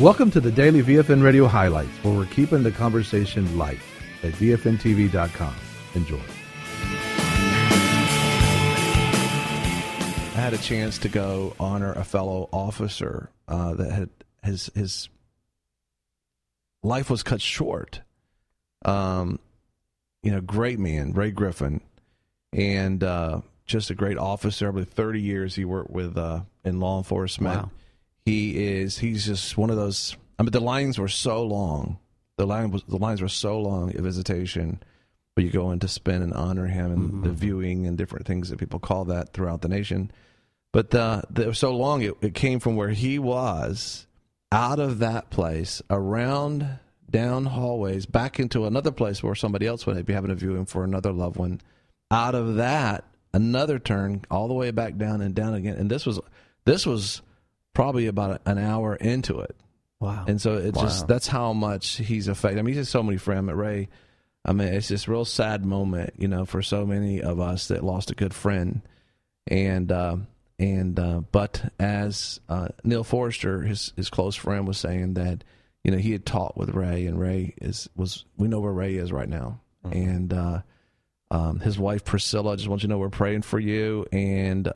Welcome to the Daily VFN Radio Highlights, where we're keeping the conversation light at VFNTV.com. Enjoy. I had a chance to go honor a fellow officer that had his life was cut short. Great man, Ray Griffin, and just a great officer. I believe 30 years he worked with in law enforcement. Wow. He's just one of those. I mean, the lines were so long. The lines were so long at visitation, but you go in to spend and honor him, and the viewing and different things that people call that throughout the nation. But they were so long, it came from where he was, out of that place, around, down hallways, back into another place where somebody else would be having a viewing for another loved one. Out of that, another turn, all the way back down and down again. And this was probably about an hour into it. Wow. And so it's just, that's how much he's affected. I mean, he's just so many friends at Ray. I mean, it's just a real sad moment, for so many of us that lost a good friend. But as Neil Forrester, his close friend, was saying that, he had taught with Ray, and we know where Ray is right now. And his wife Priscilla, I just want you to know we're praying for you, and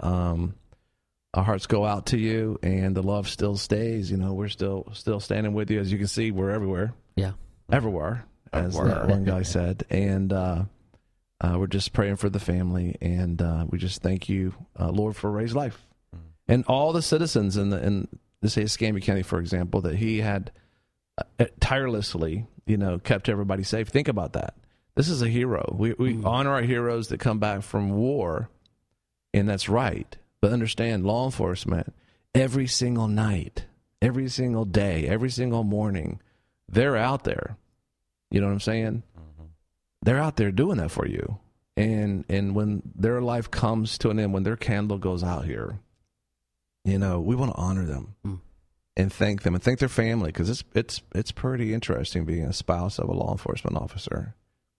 our hearts go out to you, and the love still stays. We're still standing with you. As you can see, we're everywhere. Yeah, everywhere, as that one guy said. And we're just praying for the family, and we just thank you, Lord, for Ray's life, and all the citizens in the state of Escambia County, for example, that he had tirelessly, kept everybody safe. Think about that. This is a hero. We honor our heroes that come back from war, and that's right. But understand, law enforcement, every single night, every single day, every single morning, they're out there. You know what I'm saying? They're out there doing that for you. And when their life comes to an end, when their candle goes out here, we want to honor them and thank them and thank their family, because it's pretty interesting being a spouse of a law enforcement officer.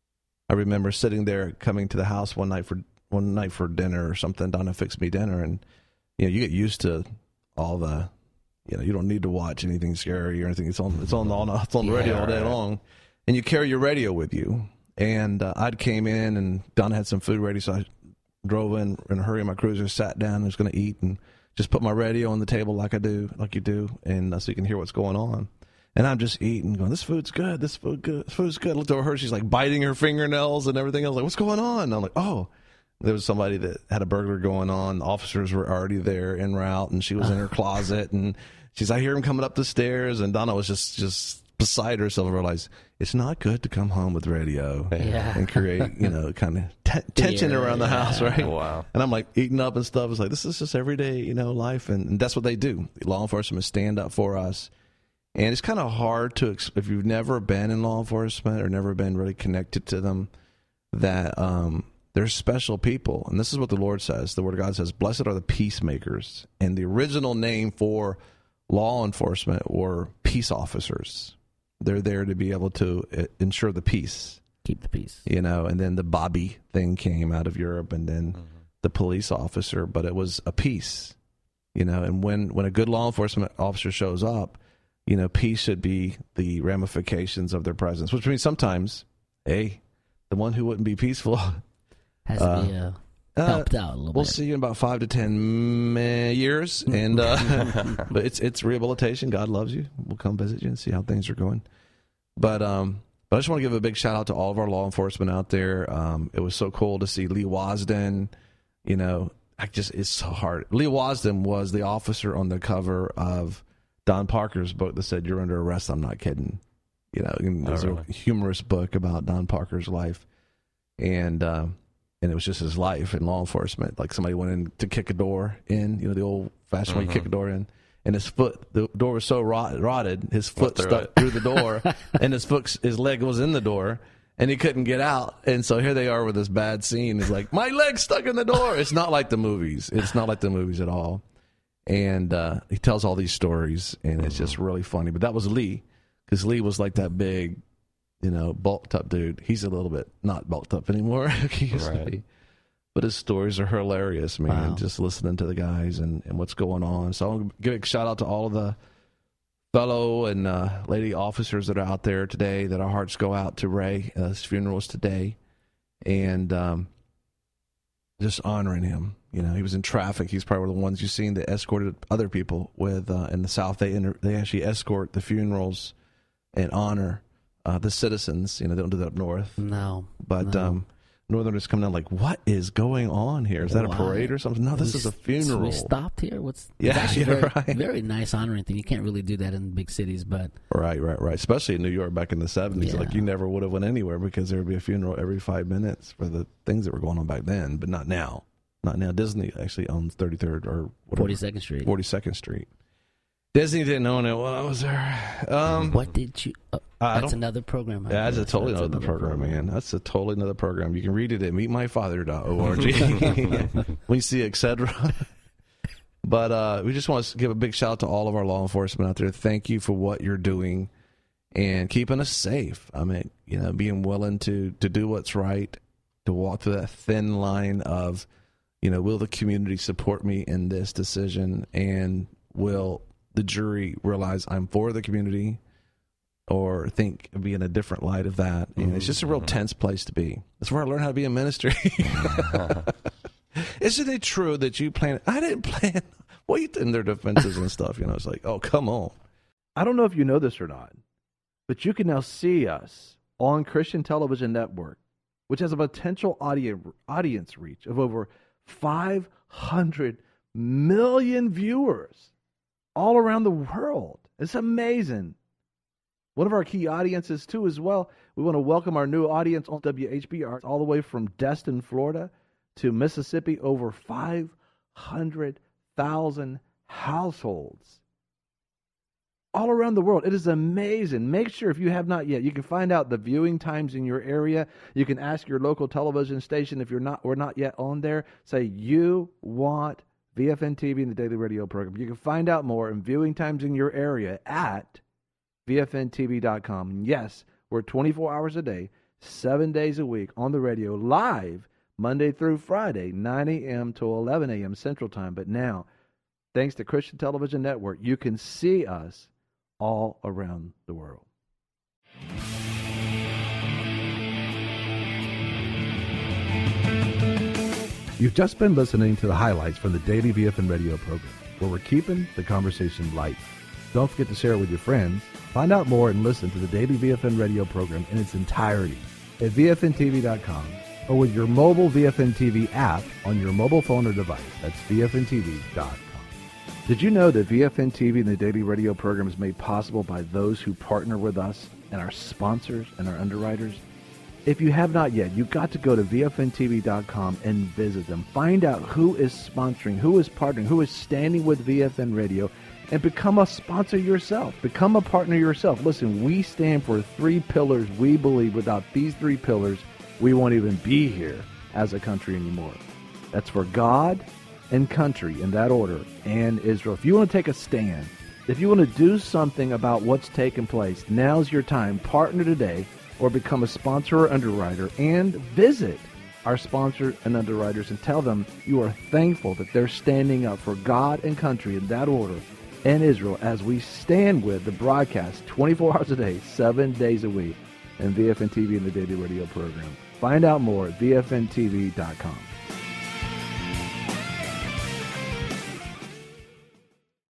I remember sitting there, coming to the house one night for dinner or something. Donna fixed me dinner, and you get used to all the, you don't need to watch anything scary or anything. It's on the radio all day long, and you carry your radio with you. And I'd came in, and Donna had some food ready, so I drove in a hurry in my Cruiser, sat down, and was going to eat, and just put my radio on the table like you do, and so you can hear what's going on. And I'm just eating, going, this food's good, this food's good. I looked over her, she's like biting her fingernails and everything. I was like, what's going on? And I'm like, oh, there was somebody that had a burglar going on. The officers were already there en route, and she was in her closet, and I hear him coming up the stairs, and Donna was just beside herself and realized it's not good to come home with radio and create, kind of tension around the house, right? Wow. And I'm like eating up and stuff. It's like, this is just everyday, life. And that's what they do. Law enforcement stand up for us. And it's kind of hard to, if you've never been in law enforcement or never been really connected to them, that they're special people. And this is what the Lord says. The Word of God says, blessed are the peacemakers. And the original name for law enforcement were peace officers. They're there to be able to ensure the peace. Keep the peace. And then the Bobby thing came out of Europe, and then the police officer, but it was a peace, and when a good law enforcement officer shows up, peace should be the ramifications of their presence, which means sometimes, the one who wouldn't be peaceful has to be helped out a little bit. We'll see you in about 5 to 10 years, and but it's rehabilitation. God loves you. We'll come visit you and see how things are going. But I just want to give a big shout out to all of our law enforcement out there. It was so cool to see Lee Wasden. It's so hard. Lee Wasden was the officer on the cover of Don Parker's book that said, "You're under arrest." I'm not kidding. It's a humorous book about Don Parker's life, and it was just his life in law enforcement. Like, somebody went in to kick a door in, the old-fashioned way you kick a door in, and the door was so rotted, his foot stuck through the door, and his leg was in the door, and he couldn't get out. And so here they are with this bad scene. It's like, my leg's stuck in the door. It's not like the movies. It's not like the movies at all. And he tells all these stories, and it's just really funny. But that was Lee, because Lee was like that big, bulked up dude. He's a little bit not bulked up anymore. He used to be. But his stories are hilarious, man. Wow. Just listening to the guys and what's going on. So I'll give a shout out to all of the fellow and lady officers that are out there today, that our hearts go out to Ray. His funeral is today. And just honoring him. You know, he was in traffic. He's probably one of the ones you've seen that escorted other people with in the South. They actually escort the funerals and honor the citizens. You know, they don't do that up north. No. But Northerners come down like, what is going on here? Is that a parade or something? No, this is a funeral. We stopped here. Very nice honoring thing. You can't really do that in big cities, but right. Especially in New York back in the 70s, like you never would have went anywhere because there would be a funeral every 5 minutes for the things that were going on back then. But not now. Not now. Disney actually owns 33rd or whatever. 42nd Street. 42nd Street. Disney didn't own it while I was there. What did you? That's another program. That's a totally another program, man. That's a totally another program. You can read it at meetmyfather.org. We see, etc. But we just want to give a big shout out to all of our law enforcement out there. Thank you for what you're doing and keeping us safe. I mean, you know, being willing to do what's right, to walk through that thin line of, you know, will the community support me in this decision, and will the jury realize I'm for the community, or be in a different light of that. And it's just a real tense place to be. That's where I learned how to be in ministry. Isn't it true that you planned? I didn't plan. Well, in their defenses and stuff, you know, it's like, oh, come on. I don't know if you know this or not, but you can now see us on Christian Television Network, which has a potential audience reach of over 500 million viewers all around the world. It's amazing. One of our key audiences, too, as well. We want to welcome our new audience on WHBR all the way from Destin, Florida to Mississippi. Over 500,000 households all around the world. It is amazing. Make sure, if you have not yet, you can find out the viewing times in your area. You can ask your local television station if we're not yet on there. Say you want VFN TV and the Daily Radio program. You can find out more and viewing times in your area at VFNTV.com. Yes, we're 24 hours a day, 7 days a week on the radio, live Monday through Friday, 9 a.m. to 11 a.m. Central Time. But now, thanks to Christian Television Network, you can see us all around the world. You've just been listening to the highlights from the Daily VFN Radio program, where we're keeping the conversation light. Don't forget to share it with your friends. Find out more and listen to the Daily VFN Radio program in its entirety at VFNTV.com or with your mobile VFN TV app on your mobile phone or device. That's VFNTV.com. Did you know that VFN TV and the Daily Radio program is made possible by those who partner with us and our sponsors and our underwriters? If you have not yet, you've got to go to VFNTV.com and visit them. Find out who is sponsoring, who is partnering, who is standing with VFN Radio, and become a sponsor yourself. Become a partner yourself. Listen, we stand for 3 pillars. We believe without these 3 pillars, we won't even be here as a country anymore. That's for God and country, in that order, and Israel. If you want to take a stand, if you want to do something about what's taking place, now's your time. Partner today or become a sponsor or underwriter, and visit our sponsors and underwriters and tell them you are thankful that they're standing up for God and country, in that order, and Israel, as we stand with the broadcast 24 hours a day, 7 days a week, and VFN TV and the Daily Radio program. Find out more at VFNTV.com.